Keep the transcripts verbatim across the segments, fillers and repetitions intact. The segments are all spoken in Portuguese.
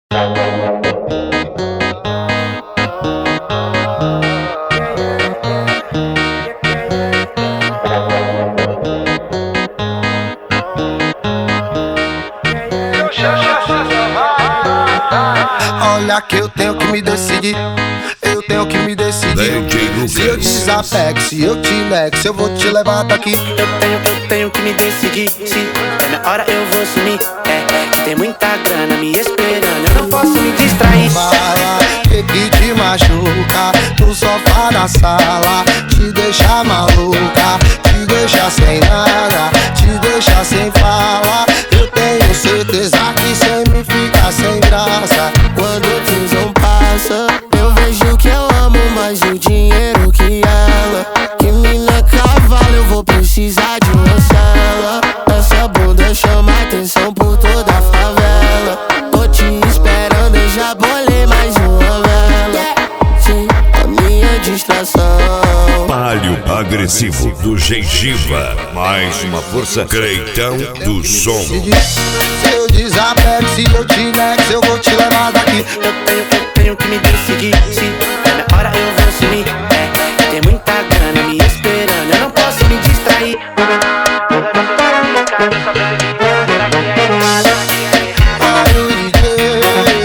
Olha que eu tenho que me decidir, eu tenho que me decidir. Se eu desapego, se eu te nego, se eu vou te levar daqui. Eu tenho, eu tenho que me decidir. Se é na hora eu vou sumir. É, que tem muita grana me esperando, eu não posso me distrair. Fala, que que te machuca no sofá da sala, te deixa maluca, te deixa sem nada, te deixa sem fala. Eu tenho certeza que sem mim fica sem graça. Quando o tesão passa, eu vejo que eu amo mais o dinheiro que ela. Que mina cavalo, eu vou precisar de uma cela. Essa bunda chama atenção por toda a favela. Tô te esperando, eu já bolei mais uma vela. Sim, a minha distração. Palio agressivo do Gengiva. Mais uma força. Creitão do som. Se eu desapego, se eu te nego, se eu vou te levar daqui. Eu tenho, eu tenho que me decidir. Se é na hora eu vou sumir. É, tem muita grana me esperando, eu não posso me distrair. Ai, o D J.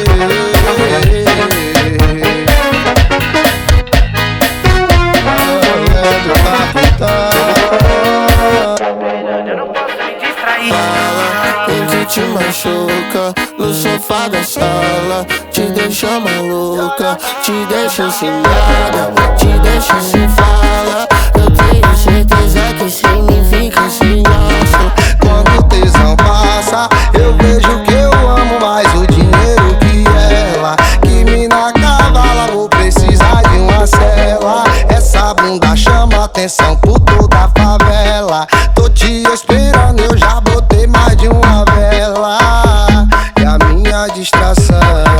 Eu não posso me distrair. Fala, o que te machuca no sofá da sala, te deixa maluca, te deixa sem nada, te deixa sem fala. Eu tenho certeza que sem mim fica sem graça. Quando o tesão passa, eu vejo que eu amo mais o dinheiro que ela. Que mina cavala, vou precisar de uma cela. Essa bunda chama atenção por toda a favela. Tô te esperando, eu já botei mais de uma vela. E a minha distração.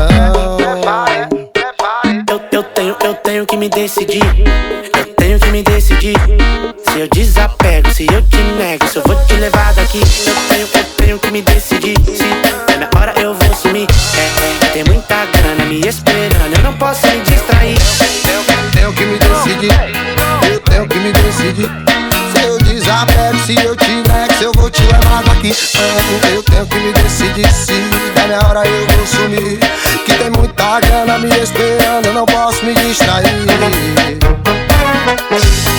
Eu, eu tenho, eu tenho que me decidir. Eu tenho que me decidir. Se eu desapego, se eu te nego, se eu vou te levar daqui. Eu tenho, eu tenho que me decidir. Se é na hora eu vou sumir. É, é, tem muita grana me esperando, eu não posso me distrair. Eu tenho que me decidir, eu tenho que me decidir. Se eu desapego, se eu te nego, se eu vou te levar daqui. Eu tenho que me decidir, se der minha hora eu vou sumir. Que tem muita grana me esperando, eu não posso me distrair.